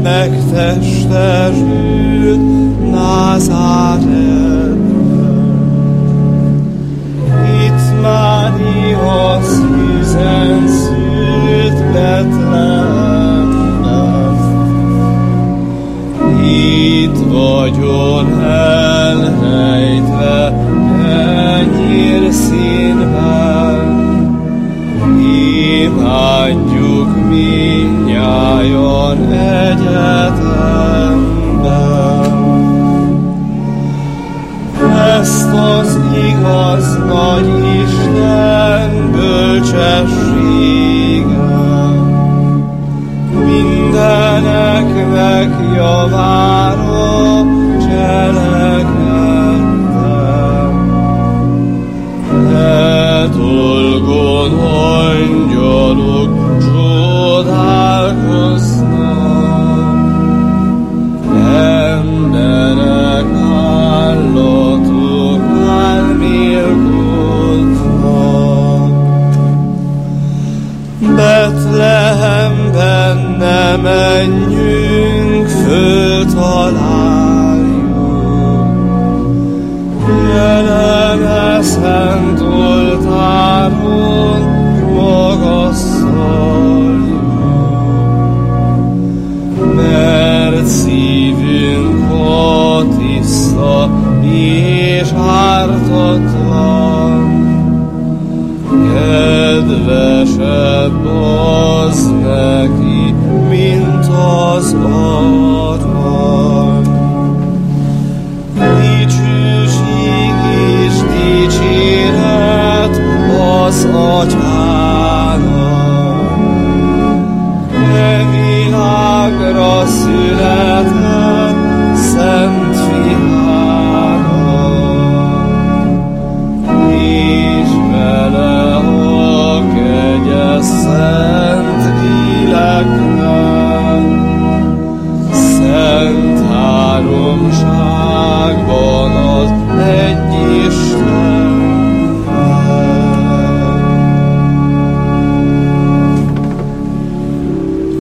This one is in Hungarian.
megtestesült Názáretben. Itt Mária szűzen szült Betlehemben. Itt vagyon elrejtve enyhér színben. Imádjuk mindnyájan egyetemben. Ezt az igaz nagy Isten bölcsessége mindeneknek javára cselekedtem. E dolgon angyalok csodálkoznak, emberek, állatok álmélkodnak. Betlehemben ne menjünk, föltaláljuk, jelen szent oltáron magasztaljuk, mert szívünk a tiszta és ártatlan, kedvesebb az neki, mint az arany. Dicsőség és dicséret az Atyának, e világra született